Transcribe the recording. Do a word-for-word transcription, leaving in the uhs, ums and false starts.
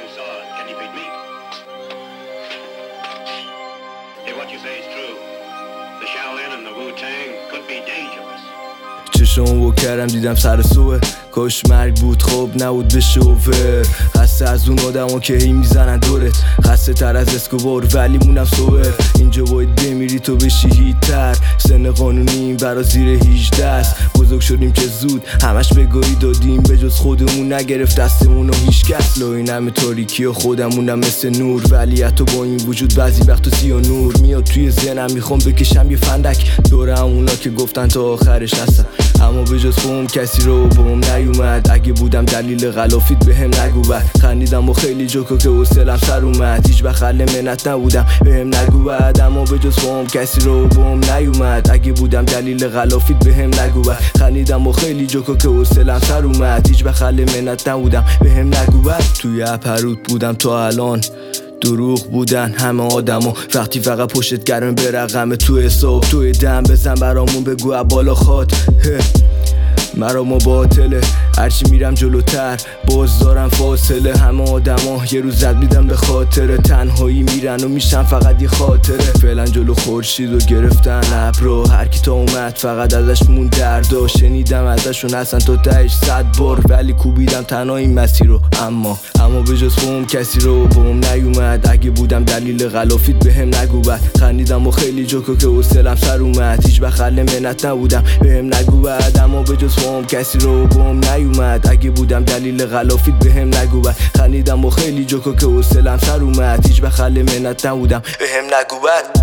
flying sword. Can you beat me? If what you say is true, the Shaolin and the Wu-Tang could be dangerous. چشمو با کردم دیدم سر صبح کاش مرگ بود خب نبود بشه اوور. خسته از اون آدم ها که هی میزنن دورت، خسته تر از اسکوبار ولی مونم صبح. اینجا باید بمیری تو بشی هیتر، سن قانونیم برا زیر هجده است. بزرگ شدیم که زود همش بگاهی دادیم، به جز خودمون نگرفت دستمون و هیچ کس. لاین همه تاریکی و خودمونم مثل نور، ولی حتی با این وجود بعضی وقت تو سیا نور میاد توی ذهنم. میخوام بکشم یه فندک دور همونا که گفتن تا آخرش هستم، اما به جز خودم کسی رو بهم نیومد. اگه بودم دلیل غلافیت بهم نگو بعد. خندیدم و خیلی جوکا که حوصله‌ام سر اومد، هیچ وقت خل منت نبودم بهم نگو بعد. اما به جز خودم کسی رو بهم نیومد. اگه بودم دلیل غلافیت بهم نگو بعد. خندیدم و خیلی جوکا که حوصله‌ام سر اومد، هیچ وقت خل منت نبودم بهم نگو بعد. توی اپروت بودم تا الان، دروغ بودن همه آدما. وقتی فقط پشتت گرم به رقم تو حساب، توی دم بزن برامون بگو بالا خواد. مرا ما باطله هرچی میرم جلوتر باز دارم فاصله. همه آدما یه روز زد میدم به خاطر تنهایی میرن و میشن فقط یه خاطره. فعلا جلو خورشید و گرفتن ابرا، هر کی تا اومد فقط ازش مون دردا. شنیدم ازشون اصلا تا تهش صد بار، ولی کوبیدم تنها این مسیر رو. اما اما به جز خودم کسی رو بهم نیومد. اگه بودم دلیل غلافیت بهم نگو بعد. خندیدم و خیلی جوکا که حوصله‌ام سر اومد، هیچ وقت خل منت نبودم بهم نگو بعد. اما به جز خودم کسی رو بهم نیومد. اگه بودم دلیل غلافیت بهم نگو بعد. خندیدم و خیلی جوکا که حوصله‌ام سر اومد، هیچ وقت خل منت نبودم بهم نگو بعد.